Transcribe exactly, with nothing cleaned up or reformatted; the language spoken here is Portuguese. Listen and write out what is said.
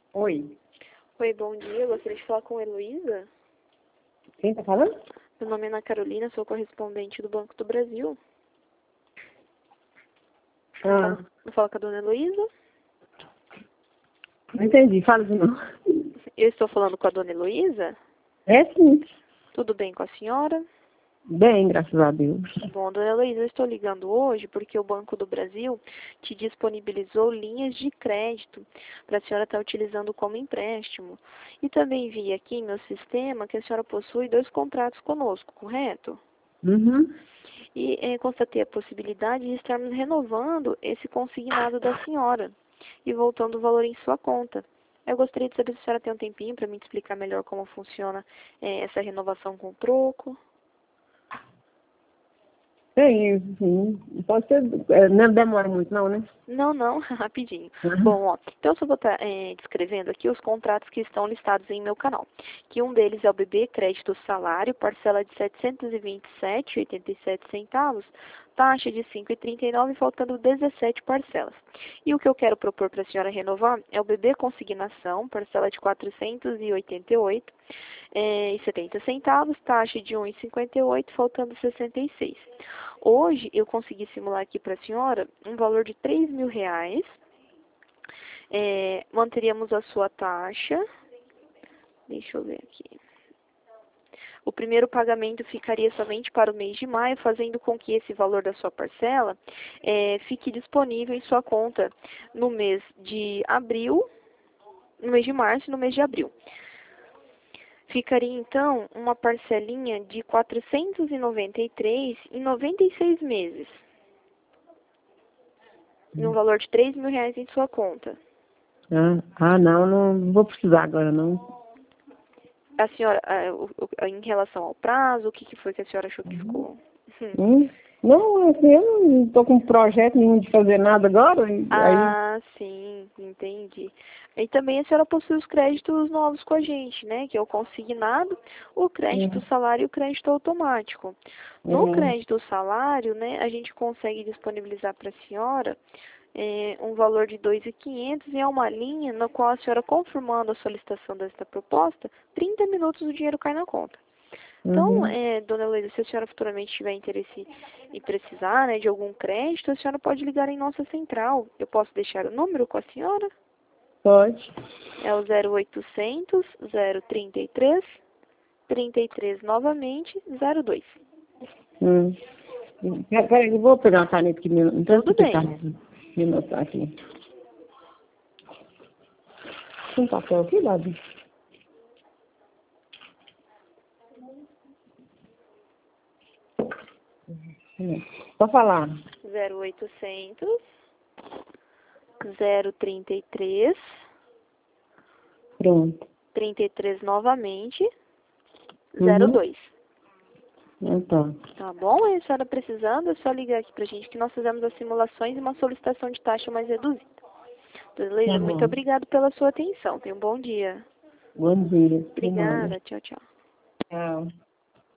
Oi. Oi, bom dia. Eu gostaria de falar com a Heloísa. Quem tá falando? Meu nome é Ana Carolina, sou correspondente do Banco do Brasil. Eu Ah, falo, eu falo com a dona Heloísa. não entendi. Fala de novo. Eu estou falando com a dona Heloísa. É sim. Tudo bem com a senhora? Bem, graças a Deus. Bom, dona Heloísa, eu estou ligando hoje porque o Banco do Brasil te disponibilizou linhas de crédito para a senhora estar utilizando como empréstimo. E também vi aqui em meu sistema que a senhora possui dois contratos conosco, correto? Uhum. E eh, constatei a possibilidade de estarmos renovando esse consignado da senhora e voltando o valor em sua conta. Eu gostaria de saber se a senhora tem um tempinho para me explicar melhor como funciona eh, essa renovação com troco. Tem, sim. Pode ser. É, não demora muito, não, né? Não, não, rapidinho. Uhum. Bom, ó, então eu só vou estar eh, descrevendo aqui os contratos que estão listados em meu canal. Que um deles é o B B Crédito Salário, parcela de setecentos e vinte e sete reais e oitenta e sete centavos, taxa de cinco reais e trinta e nove centavos, faltando dezessete parcelas. E o que eu quero propor para a senhora renovar é o B B Consignação, parcela de quatrocentos e oitenta e oito reais e setenta centavos, taxa de um real e cinquenta e oito centavos, faltando sessenta e seis. Hoje eu consegui simular aqui para a senhora um valor de três mil reais. É, manteríamos a sua taxa. Deixa eu ver aqui. O primeiro pagamento ficaria somente para o mês de maio, fazendo com que esse valor da sua parcela é, fique disponível em sua conta no mês de abril, no mês de março e no mês de abril. Ficaria, então, uma parcelinha de quatrocentos e noventa e três reais em noventa e seis meses, no valor de três mil reais em sua conta. Ah, ah, não, não vou precisar agora, não. A senhora, ah, o- o- em relação ao prazo, o que, que foi que a senhora achou que ficou? Hum. Hum? Não, assim, eu não tô com projeto nenhum de fazer nada agora. E aí. Ah, sim, entendi. E também a senhora possui os créditos novos com a gente, né? Que é o consignado, o crédito Hum, salário e o crédito automático. No hum, crédito salário, né, a gente consegue disponibilizar para a senhora é, um valor de dois mil e quinhentos e é uma linha na qual a senhora, confirmando a solicitação desta proposta, trinta minutos o dinheiro cai na conta. Então, uhum. é, dona Heloísa, se a senhora futuramente tiver interesse em precisar, né, de algum crédito, a senhora pode ligar em nossa central. Eu posso deixar o número com a senhora? Pode. É o zero oitocentos, zero trinta e três, trinta e três novamente, zero dois. Hum. Pera- Peraí, eu vou pegar uma caneta aqui. me- Não Tudo tanto que bem. caneta. Me notar aqui. Tem papel aqui, Babi? Hum. Pode falar. zero oitocentos, zero trinta e três, Pronto. trinta e três novamente, zero Uhum. dois. Então. Tá bom? E a senhora precisando, é só ligar aqui pra gente que nós fizemos as simulações e uma solicitação de taxa mais reduzida. Dona Tá Heloísa, muito bom. obrigada pela sua atenção. Tenha um bom dia. Bom dia. Até mais. Obrigada. Tchau, tchau. Tchau.